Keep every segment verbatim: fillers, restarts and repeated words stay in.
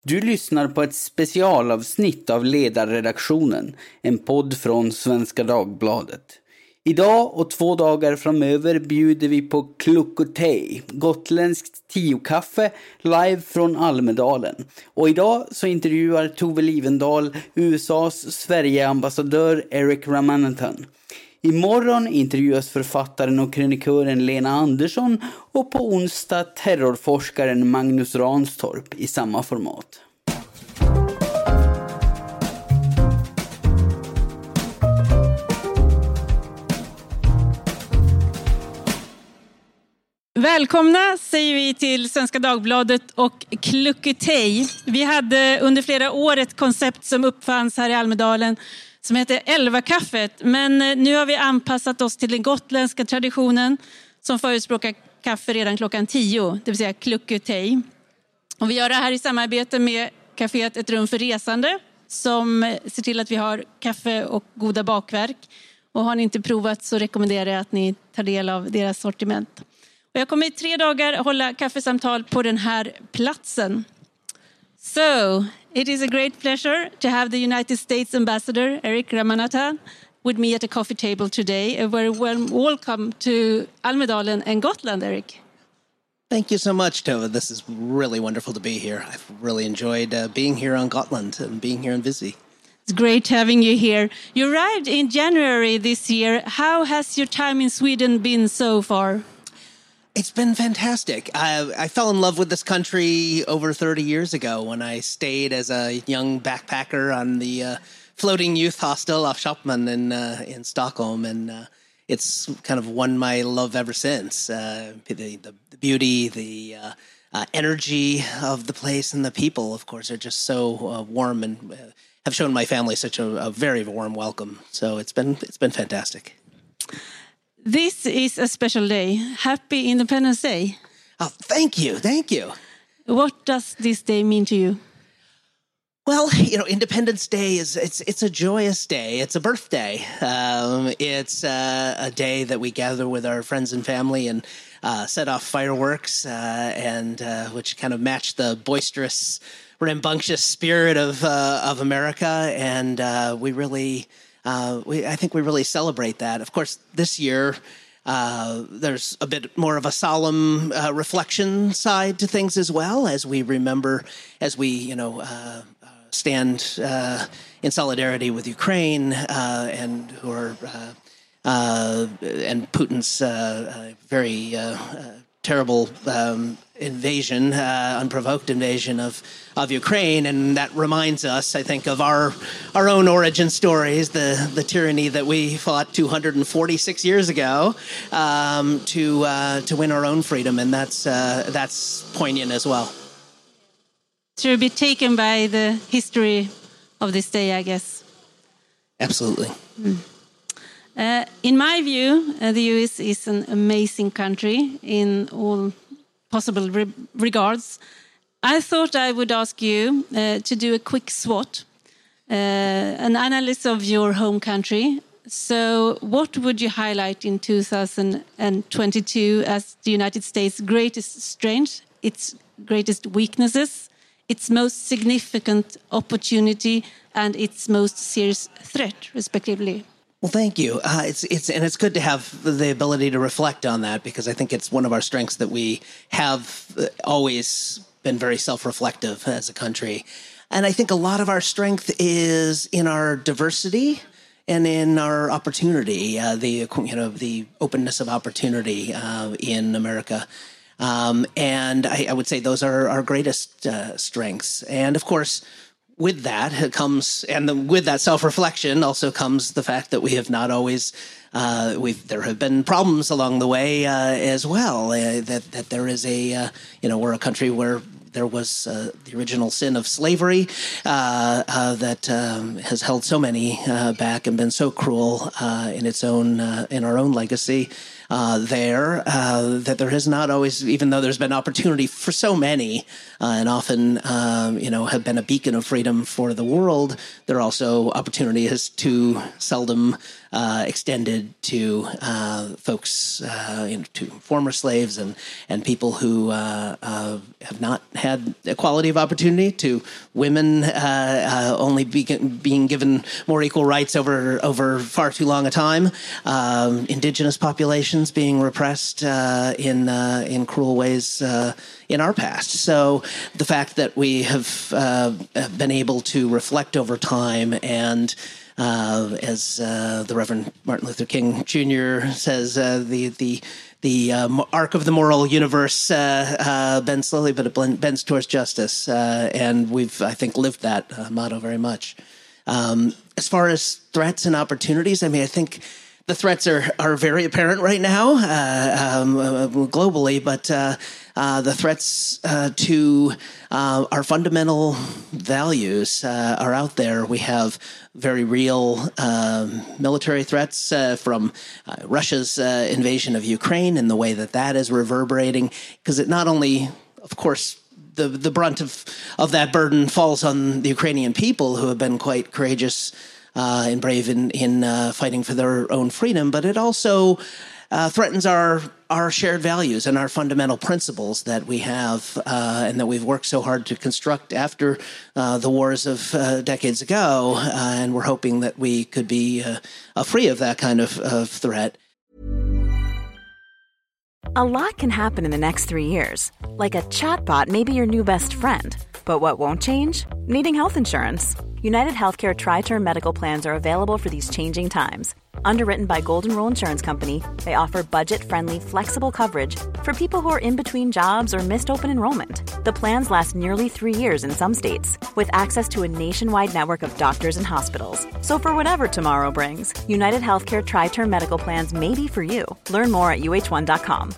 Du lyssnar på ett specialavsnitt av Ledarredaktionen, en podd från Svenska Dagbladet. Idag och två dagar framöver bjuder vi på Klukkotej, gotländskt tiokaffe, live från Almedalen. Och idag så intervjuar Tove Livendal U S A:s Sverige-ambassadör Eric Ramanathan. Imorgon intervjuas författaren och kronikören Lena Andersson och på onsdag terrorforskaren Magnus Ranstorp i samma format. Välkomna säger vi till Svenska Dagbladet och Klukkotej. Vi hade under flera år ett koncept som uppfanns här i Almedalen som heter Elvakaffet. Men nu har vi anpassat oss till den gotländska traditionen som förespråkar kaffe redan klockan tio, det vill säga Klukkotej. Och vi gör det här i samarbete med kaféet Ett rum för resande som ser till att vi har kaffe och goda bakverk. Och har ni inte provat så rekommenderar jag att ni tar del av deras sortiment. Och jag kommer i tre dagar hålla kaffesamtal på den här platsen. So, it is a great pleasure to have the United States Ambassador Eric Ramanathan with me at the coffee table today. A very warm welcome to Almedalen and Gotland, Eric. Thank you so much, Tova. This is really wonderful to be here. I've really enjoyed uh, being here on Gotland and being here in Visby. It's great having you here. You arrived in January this year. How has your time in Sweden been so far? It's been fantastic. I, I fell in love with this country over thirty years ago when I stayed as a young backpacker on the uh, floating youth hostel off Schopman in, uh, in Stockholm. And uh, it's kind of won my love ever since. Uh, the, the, the beauty, the uh, uh, energy of the place and the people, of course, are just so uh, warm and uh, have shown my family such a, a very warm welcome. So it's been it's been fantastic. This is a special day. Happy Independence Day. Oh, thank you. Thank you. What does this day mean to you? Well, you know, Independence Day is it's it's a joyous day. It's a birthday. Um, it's uh, a day that we gather with our friends and family and uh, set off fireworks, uh, and uh, which kind of match the boisterous, rambunctious spirit of uh, of America. And uh, we really. Uh, we, I think we really celebrate that. Of course, this year, uh, there's a bit more of a solemn uh, reflection side to things as well, as we remember, as we, you know, uh, stand uh, in solidarity with Ukraine uh, and who are, uh, uh, and Putin's uh, uh, very uh, uh, terrible um, invasion, uh, unprovoked invasion of, of Ukraine. And that reminds us, I think, of our our own origin stories, the, the tyranny that we fought two hundred forty-six years ago um, to uh, to win our own freedom. And that's uh, that's poignant as well. To be taken by the history of this day, I guess. Absolutely. Mm. Uh, in my view, uh, the U S is an amazing country in all possible re- regards. I thought I would ask you uh, to do a quick SWOT, uh, an analysis of your home country. So what would you highlight in two thousand twenty-two as the United States' greatest strength, its greatest weaknesses, its most significant opportunity, and its most serious threat, respectively? Well, thank you. Uh, it's it's and it's good to have the ability to reflect on that, because I think it's one of our strengths that we have always been very self-reflective as a country. And I think a lot of our strength is in our diversity and in our opportunity, uh, the you know the openness of opportunity uh, in America. Um, and I, I would say those are our greatest uh, strengths. And of course, with that comes, and the, with that self-reflection also comes the fact that we have not always, uh, we've there have been problems along the way uh, as well. Uh, that that there is a, uh, you know, we're a country where there was uh, the original sin of slavery uh, uh, that um, has held so many uh, back and been so cruel uh, in its own uh, in our own legacy. uh, there, uh, that there has not always, even though there's been opportunity for so many, uh, and often, um, you know, have been a beacon of freedom for the world, there are also opportunities too seldom uh, extended to uh, folks, uh, you know, to former slaves and, and people who uh, uh, have not had equality of opportunity, to women uh, uh, only be, being given more equal rights over over far too long a time, um, indigenous populations being repressed uh, in uh, in cruel ways uh, in our past. So the fact that we have uh, been able to reflect over time and Uh, as uh, the Reverend Martin Luther King Junior says, uh, the the the uh, arc of the moral universe uh, uh, bends slowly, but it bends towards justice, uh, and we've, I think, lived that uh, motto very much. Um, as far as threats and opportunities, I mean, I think the threats are are very apparent right now, uh, um, uh, globally, but uh, uh, the threats uh, to uh, our fundamental values uh, are out there. We have very real um, military threats uh, from uh, Russia's uh, invasion of Ukraine and the way that that is reverberating, because it not only, of course, the the brunt of, of that burden falls on the Ukrainian people, who have been quite courageous uh, and brave in, in uh, fighting for their own freedom, but it also uh, threatens our our shared values and our fundamental principles that we have uh, and that we've worked so hard to construct after uh, the wars of uh, decades ago. Uh, and we're hoping that we could be uh, uh, free of that kind of, of threat. A lot can happen in the next three years. Like a chatbot may be your new best friend. But what won't change? Needing health insurance. United Healthcare Tri-Term Medical Plans are available for these changing times. Underwritten by Golden Rule Insurance Company, they offer budget-friendly, flexible coverage for people who are in between jobs or missed open enrollment. The plans last nearly three years in some states, with access to a nationwide network of doctors and hospitals. So for whatever tomorrow brings, United Healthcare Tri-Term Medical Plans may be for you. Learn more at U H one dot com.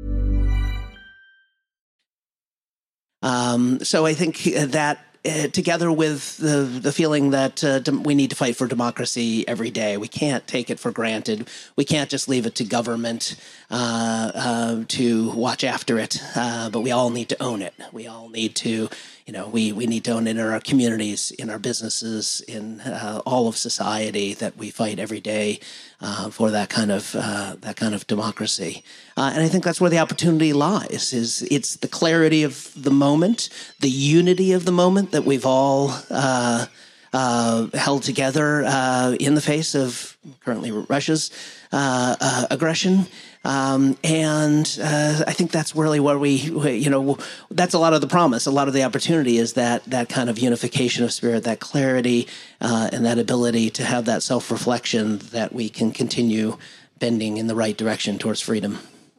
Um, so I think that Uh, together with the the feeling that uh, dem- we need to fight for democracy every day. We can't take it for granted. We can't just leave it to government uh, uh, to watch after it, uh, but we all need to own it. We all need to, you know, we, we need to own it in our communities, in our businesses, in uh, all of society, that we fight every day uh, for that kind of uh, that kind of democracy. Uh, and I think that's where the opportunity lies. Is it's the clarity of the moment, the unity of the moment that we've all uh, uh, held together uh, in the face of currently Russia's uh, uh, aggression. Um, and uh, I think that's really where we, you know, that's a lot of the promise. A lot of the opportunity is that that kind of unification of spirit, that clarity, uh, and that ability to have that self-reflection that we can continue bending in the right direction towards freedom.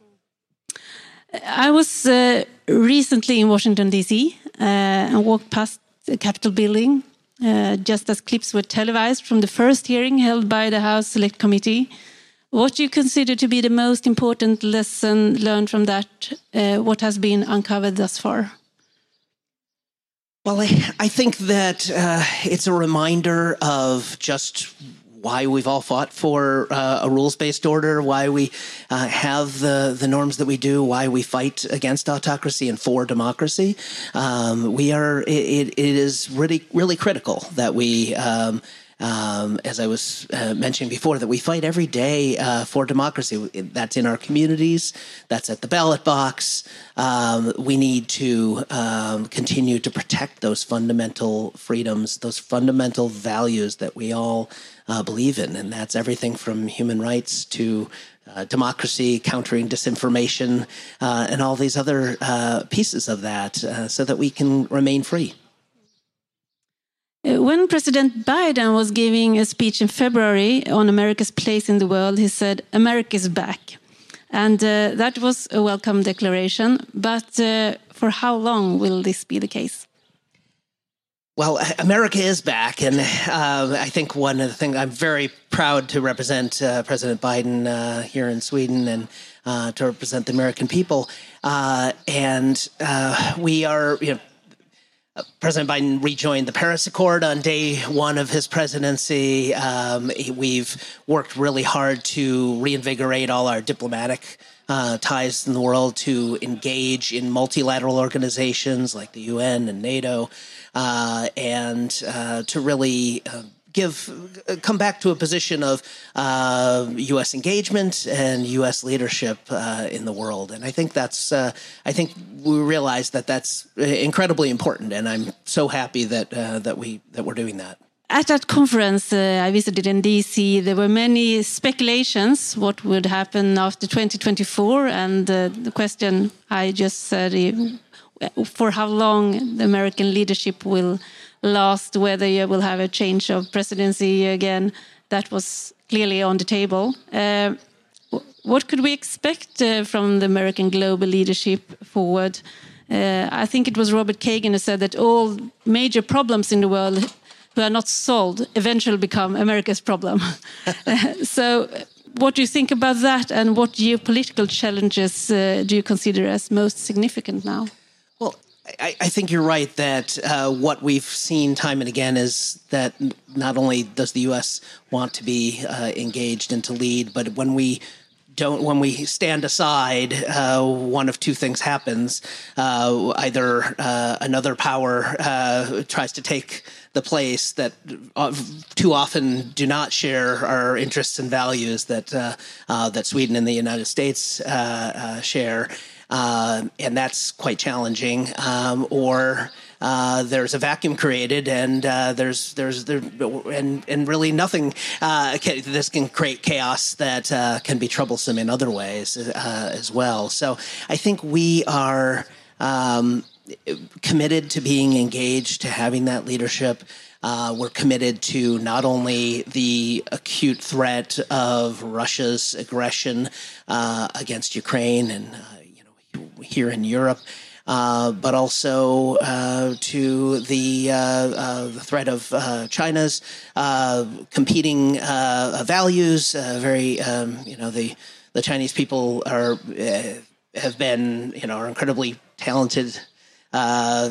I was uh, recently in Washington, D C uh, and walked past the Capitol building uh, just as clips were televised from the first hearing held by the House Select Committee. What do you consider to be the most important lesson learned from that? Uh, what has been uncovered thus far? Well, I, I think that uh, it's a reminder of just why we've all fought for uh, a rules-based order, why we uh, have the, the norms that we do, why we fight against autocracy and for democracy. Um, we are. It, it is really, really critical that we. Um, Um, as I was uh, mentioning before, that we fight every day uh, for democracy. That's in our communities. That's at the ballot box. Um, we need to um, continue to protect those fundamental freedoms, those fundamental values that we all uh, believe in. And that's everything from human rights to uh, democracy, countering disinformation, uh, and all these other uh, pieces of that uh, so that we can remain free. When President Biden was giving a speech in February on America's place in the world, he said, "America's back." And uh, that was a welcome declaration. But uh, for how long will this be the case? Well, America is back. And uh, I think one of the things, I'm very proud to represent uh, President Biden uh, here in Sweden and uh, to represent the American people. Uh, and uh, we are, you know, Uh, President Biden rejoined the Paris Accord on day one of his presidency. Um, we've worked really hard to reinvigorate all our diplomatic uh, ties in the world, to engage in multilateral organizations like the U N and NATO, uh, and uh, to really uh, give come back to a position of uh, U S engagement and U S leadership uh, in the world. And I think that's uh, I think we realize that that's incredibly important, and I'm so happy that uh, that we that we're doing that. At that conference uh, I visited in D C, there were many speculations what would happen after twenty twenty-four, and uh, the question I just said, for how long the American leadership will last, whether you will have a change of presidency again, that was clearly on the table. Uh, what could we expect uh, from the American global leadership forward? Uh, I think it was Robert Kagan who said that all major problems in the world who are not solved eventually become America's problem. So what do you think about that, and what geopolitical challenges uh, do you consider as most significant now? Well, I, I think you're right that uh, what we've seen time and again is that not only does the U S want to be uh, engaged and to lead, but when we don't, when we stand aside, uh, one of two things happens. Uh, either uh, another power uh, tries to take the place that uh, too often do not share our interests and values that uh, uh, that Sweden and the United States uh, uh, share. Uh, and that's quite challenging. Um, or uh, there's a vacuum created, and uh, there's there's there, and and really nothing. Uh, can, this can create chaos that uh, can be troublesome in other ways uh, as well. So I think we are um, committed to being engaged, to having that leadership. Uh, we're committed to not only the acute threat of Russia's aggression uh, against Ukraine and uh, here in Europe, uh, but also uh, to the, uh, uh, the threat of uh, China's uh, competing uh, values. Uh, very, um, you know, the the Chinese people are uh, have been, you know, are incredibly talented Uh,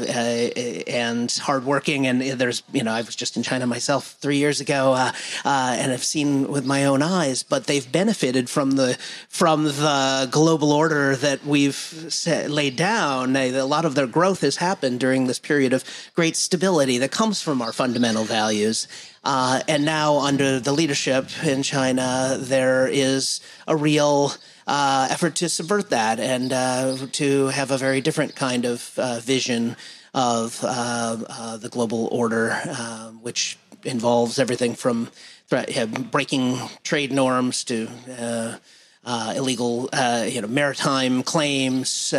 uh, and hardworking, and there's, you know, I was just in China myself three years ago, uh, uh, and I've seen with my own eyes. But they've benefited from the from the global order that we've set, laid down. They, a lot of their growth has happened during this period of great stability that comes from our fundamental values. Uh, and now, under the leadership in China, there is a real Uh, effort to subvert that, and uh, to have a very different kind of uh, vision of uh, uh, the global order, uh, which involves everything from threat, uh, breaking trade norms to uh, uh, illegal, uh, you know, maritime claims, uh,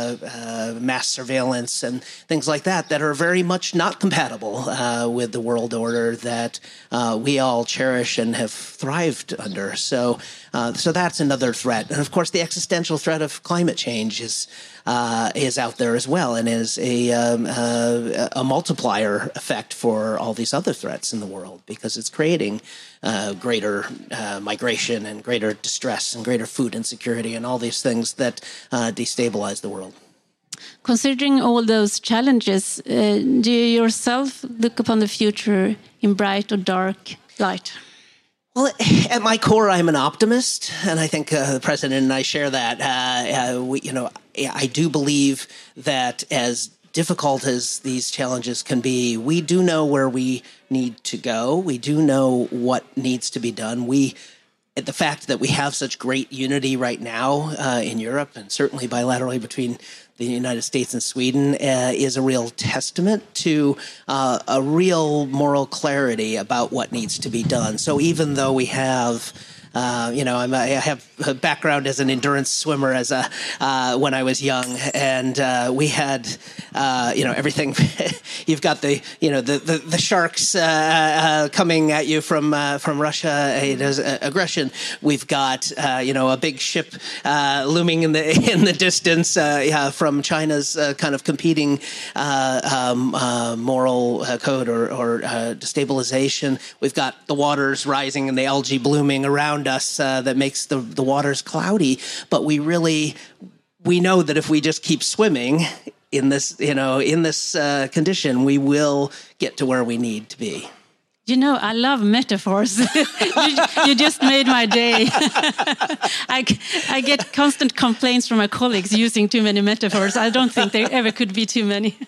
uh, mass surveillance, and things like that that are very much not compatible uh, with the world order that uh, we all cherish and have thrived under. So. Uh, so that's another threat. And of course, the existential threat of climate change is uh, is out there as well, and is a, um, uh, a multiplier effect for all these other threats in the world, because it's creating uh, greater uh, migration and greater distress and greater food insecurity and all these things that uh, destabilize the world. Considering all those challenges, uh, do you yourself look upon the future in bright or dark light? Well, at my core, I'm an optimist, and I think uh, the president and I share that. Uh, uh, we, you know, I do believe that as difficult as these challenges can be, we do know where we need to go. We do know what needs to be done. We, the fact that we have such great unity right now uh, in Europe, and certainly bilaterally between the United States and Sweden, uh, is a real testament to uh, a real moral clarity about what needs to be done. So even though we have, uh, you know, I'm, I have a background as an endurance swimmer as a uh, when I was young, and uh, we had, uh, you know, everything. You've got the, you know, the the, the sharks uh, uh, coming at you from uh, from Russia, uh, aggression. We've got, uh, you know, a big ship uh, looming in the in the distance uh, yeah, from China's uh, kind of competing uh, um, uh, moral uh, code or, or uh, destabilization. We've got the waters rising and the algae blooming around us uh, that makes the the waters cloudy. But we really we know that if we just keep swimming, in this, you know, in this uh, condition, we will get to where we need to be. You know, I love metaphors. you, you just made my day. I, I get constant complaints from my colleagues using too many metaphors. I don't think there ever could be too many.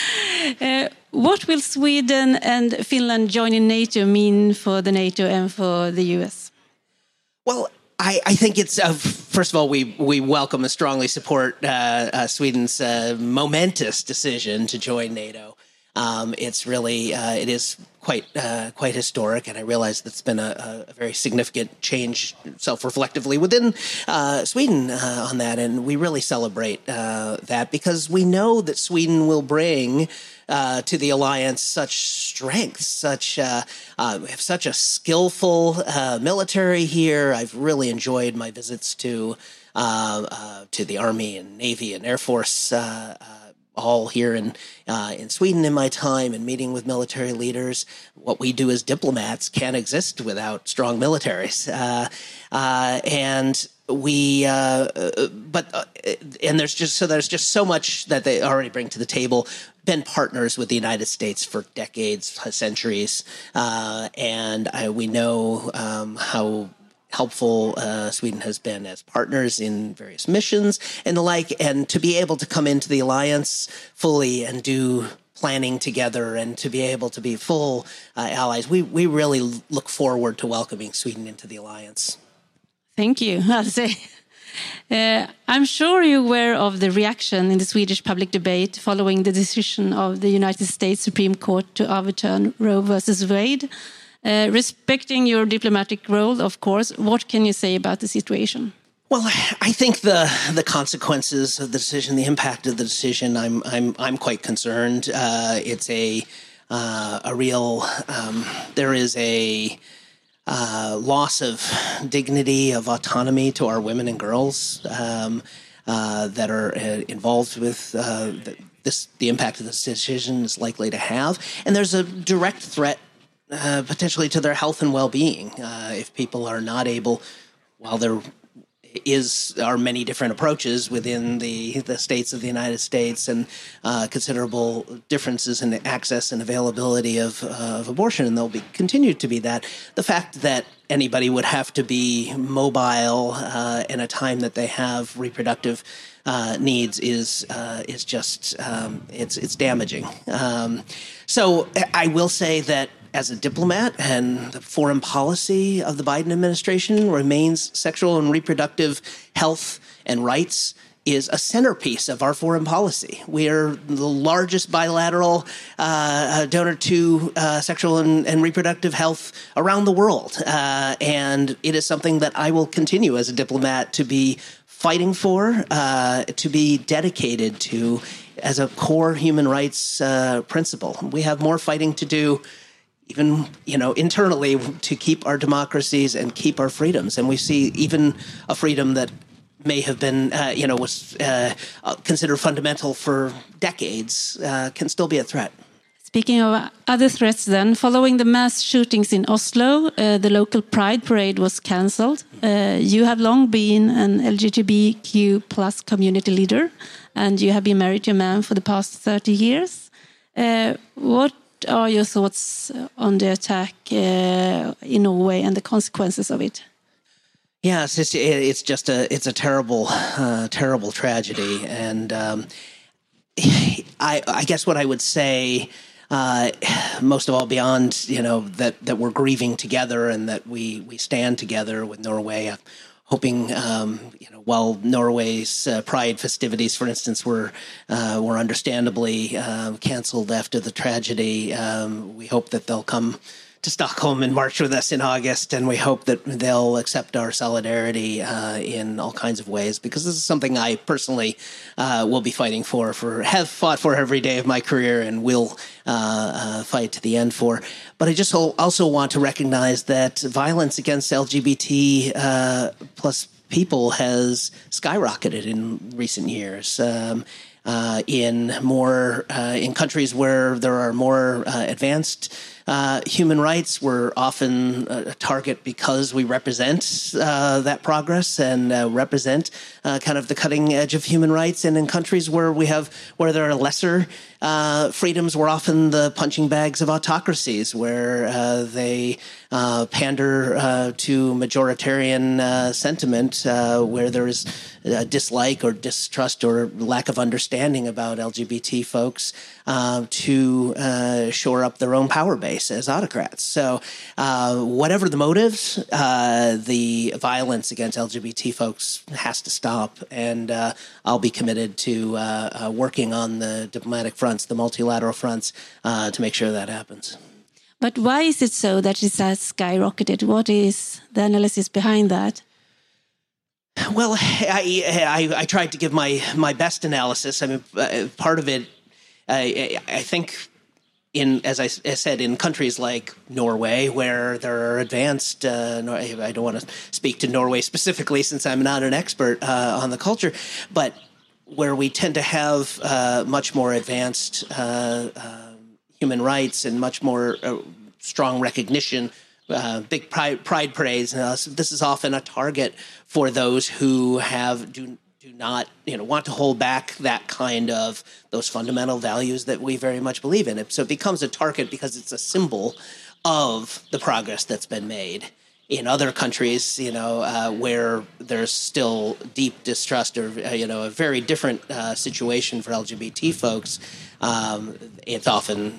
Uh, what will Sweden and Finland joining NATO mean for the NATO and for the U S? Well, I, I think it's, uh, first of all, we, we welcome and strongly support uh, uh, Sweden's uh, momentous decision to join NATO. Um, it's really, uh, it is quite uh, quite historic, and I realize that's been a, a very significant change self-reflectively within uh, Sweden uh, on that, and we really celebrate uh, that because we know that Sweden will bring uh, to the alliance such strength, such uh, uh, we have such a skillful uh, military here. I've really enjoyed my visits to uh, uh, to the Army and Navy and Air Force. Uh, uh, all here in uh, in Sweden in my time and meeting with military leaders. What we do as diplomats can't exist without strong militaries. Uh, uh, and we, uh, but, uh, and there's just, so there's just so much that they already bring to the table. Been partners with the United States for decades, centuries. Uh, and I, we know um, how helpful uh, Sweden has been as partners in various missions and the like, and to be able to come into the alliance fully and do planning together and to be able to be full uh, allies, we, we really look forward to welcoming Sweden into the alliance. Thank you, I'll say. Uh, I'm sure you're aware of the reaction in the Swedish public debate following the decision of the United States Supreme Court to overturn Roe versus Wade. Uh, respecting your diplomatic role, of course, what can you say about the situation? Well, I think the the consequences of the decision, the impact of the decision, I'm I'm I'm quite concerned. Uh, it's a uh, a real um, there is a uh, loss of dignity, of autonomy to our women and girls um, uh, that are uh, involved with uh, the, this. The impact of this decision is likely to have, and there's a direct threat. Uh, potentially to their health and well-being, uh, if people are not able, while there is are many different approaches within the, the states of the United States and uh, considerable differences in the access and availability of, uh, of abortion, and there'll be continue to be that. The fact that anybody would have to be mobile uh, in a time that they have reproductive uh, needs is uh, is just um, it's it's damaging. Um, so I will say that, as a diplomat, and the foreign policy of the Biden administration remains sexual and reproductive health and rights is a centerpiece of our foreign policy. We are the largest bilateral uh, donor to uh, sexual and, and reproductive health around the world. Uh, and it is something that I will continue as a diplomat to be fighting for, uh, to be dedicated to as a core human rights uh, principle. We have more fighting to do, even, you know, internally, to keep our democracies and keep our freedoms. And we see even a freedom that may have been, uh, you know, was uh, considered fundamental for decades uh, can still be a threat. Speaking of other threats then, following the mass shootings in Oslo, uh, the local Pride parade was cancelled. Uh, you have long been an L G B T Q plus community leader, and you have been married to a man for the past thirty years. Uh, what are your thoughts on the attack uh, in Norway and the consequences of it? Yes, it's it's just a it's a terrible uh, terrible tragedy, and um, I I guess what I would say, uh, most of all, beyond, you know, that that we're grieving together and that we we stand together with Norway. Uh, hoping, um, you know, while Norway's uh, Pride festivities, for instance, were uh, were understandably uh, canceled after the tragedy, um, we hope that they'll come to Stockholm and march with us in August, and we hope that they'll accept our solidarity uh, in all kinds of ways, because this is something I personally uh, will be fighting for, for have fought for every day of my career, and will uh, uh, fight to the end for. But I just also want to recognize that violence against L G B T uh, plus people has skyrocketed in recent years. Um, uh, in more uh, in countries where there are more uh, advanced uh, human rights. We're often a target because we represent uh, that progress and uh, represent uh, kind of the cutting edge of human rights. And in countries where we have where there are lesser uh, freedoms, we're often the punching bags of autocracies, where uh, they uh, pander uh, to majoritarian uh, sentiment, uh, where there is a dislike or distrust or lack of understanding about L G B T folks, uh, to uh, shore up their own power base as autocrats. So uh, whatever the motives, uh, the violence against L G B T folks has to stop. And uh, I'll be committed to uh, uh, working on the diplomatic fronts, the multilateral fronts, uh, to make sure that happens. But why is it so that it has skyrocketed? What is the analysis behind that? Well, I, I, I tried to give my, my best analysis. I mean, uh, part of it, I, I think, in as I said, in countries like Norway, where there are advanced, uh, I don't want to speak to Norway specifically since I'm not an expert uh, on the culture, but where we tend to have uh, much more advanced uh, uh, human rights and much more uh, strong recognition. Uh, big pride, pride parades. Uh, so this is often a target for those who have do do not you know want to hold back that kind of those fundamental values that we very much believe in. It so it becomes a target because it's a symbol of the progress that's been made. In other countries, you know, uh, where there's still deep distrust or uh, you know a very different uh, situation for L G B T folks, um, it's often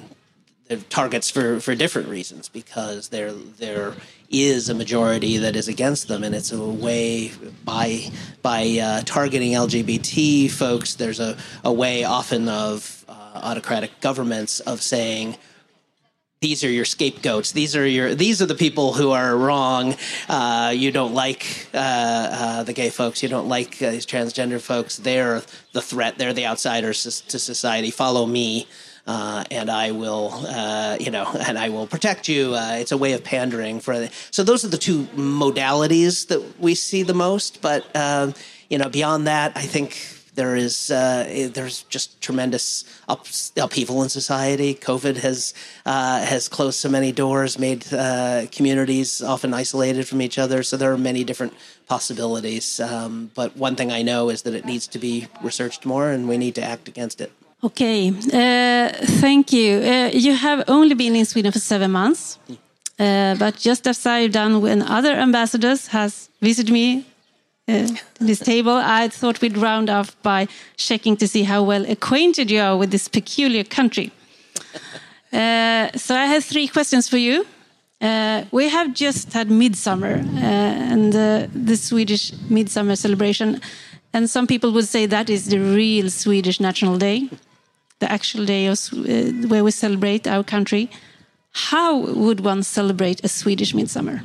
targets for, for different reasons, because there there is a majority that is against them, and it's a way by by uh, targeting L G B T folks. There's a, a way often of uh, autocratic governments of saying, these are your scapegoats. These are your. These are the people who are wrong. Uh, you don't like uh, uh, the gay folks. You don't like uh, these transgender folks. They're the threat. They're the outsiders to society. Follow me. Uh, and I will, uh, you know, and I will protect you. Uh, it's a way of pandering for. The, so those are the two modalities that we see the most. But um, you know, beyond that, I think there is uh, there's just tremendous ups, upheaval in society. COVID has uh, has closed so many doors, made uh, communities often isolated from each other. So there are many different possibilities. Um, but one thing I know is that it needs to be researched more, and we need to act against it. Okay, uh, thank you. Uh, you have only been in Sweden for seven months, uh, but just as I've done when other ambassadors has visited me uh, this table, I thought we'd round off by checking to see how well acquainted you are with this peculiar country. Uh, so I have three questions for you. Uh, we have just had Midsummer uh, and uh, the Swedish Midsummer celebration, and some people would say that is the real Swedish National Day. The actual day of, uh, where we celebrate our country. How would one celebrate a Swedish Midsummer?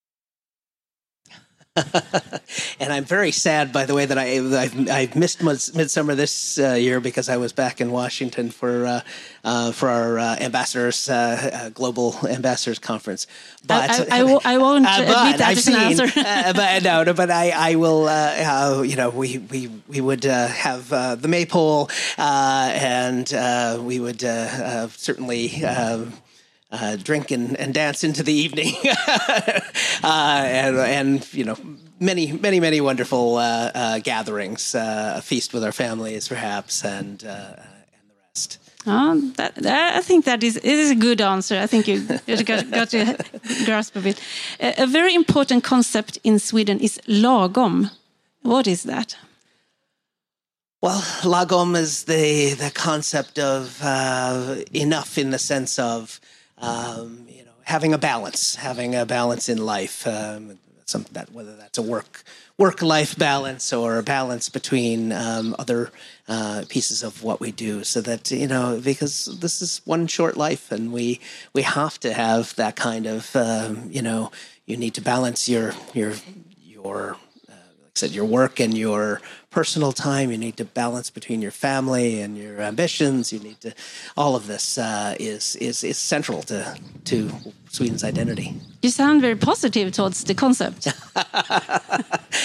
And I'm very sad, by the way, that I, I've, I've missed Midsummer this uh, year because I was back in Washington for uh, uh, for our uh, ambassadors, uh, uh, global ambassadors conference. But I, I, I, w- I won't uh, admit that I've as seen, an answer. uh, but no, no, but I, I will. Uh, uh, you know, we we we would uh, have uh, the maypole, uh, and uh, we would uh, uh, certainly. Uh, Uh, drink and, and dance into the evening, uh, and, and you know many many many wonderful uh, uh, gatherings, uh, a feast with our families perhaps, and uh, and the rest. Oh, that, that, I think that is it is a good answer. I think you got, got to grasp of it. A, a very important concept in Sweden is lagom. What is that? Well, lagom is the the concept of uh, enough, in the sense of Um, you know, having a balance, having a balance in life, um, some, that, whether that's a work work life balance or a balance between um, other uh, pieces of what we do, so that, you know, because this is one short life, and we we have to have that kind of um, you know, you need to balance your your your uh, like I said, your work and your personal time. You need to balance between your family and your ambitions. You need to, all of this uh, is is is central to to Sweden's identity. You sound very positive towards the concept.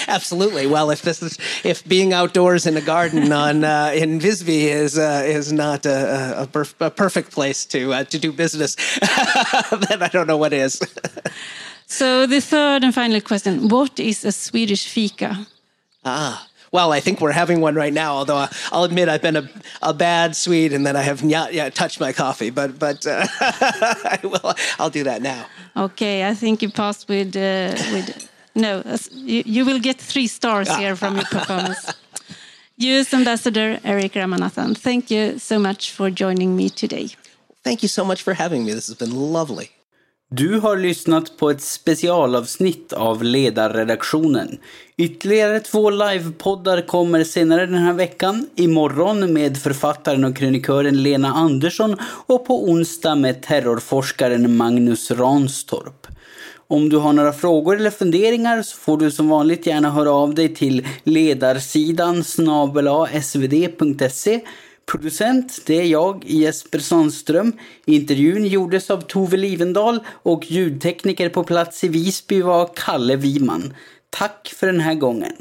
Absolutely. Well, if this is if being outdoors in a garden on uh, in Visby is uh, is not a, a, perf- a perfect place to uh, to do business, then I don't know what is. So the third and final question: what is a Swedish fika? Ah. Well, I think we're having one right now, although I'll admit I've been a, a bad Swede and that I have not yet touched my coffee, but but uh, I will, I'll do that now. Okay, I think you passed with, uh, with no, you, you will get three stars here from your performance. U S Ambassador Erik Ramanathan, thank you so much for joining me today. Thank you so much for having me. This has been lovely. Du har lyssnat på ett specialavsnitt av Ledarredaktionen. Ytterligare två livepoddar kommer senare den här veckan. Imorgon med författaren och krönikören Lena Andersson och på onsdag med terrorforskaren Magnus Ranstorp. Om du har några frågor eller funderingar så får du som vanligt gärna höra av dig till ledarsidan snabel-a s v d punkt se. Producent, det är jag, Jesper Sandström. Intervjun gjordes av Tove Livendal och ljudtekniker på plats i Visby var Kalle Wiman. Tack för den här gången.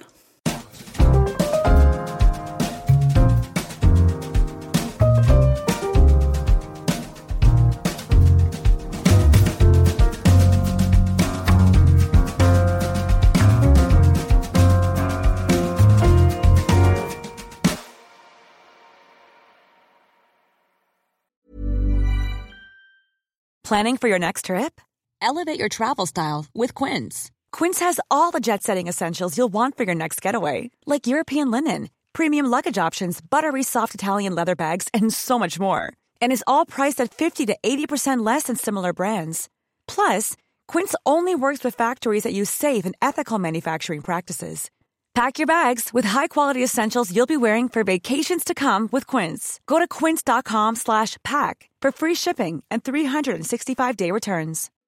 Planning for your next trip? Elevate your travel style with Quince. Quince has all the jet-setting essentials you'll want for your next getaway, like European linen, premium luggage options, buttery soft Italian leather bags, and so much more. And is all priced at fifty to eighty percent less than similar brands. Plus, Quince only works with factories that use safe and ethical manufacturing practices. Pack your bags with high-quality essentials you'll be wearing for vacations to come with Quince. Go to quince dot com slash pack for free shipping and three sixty-five day returns.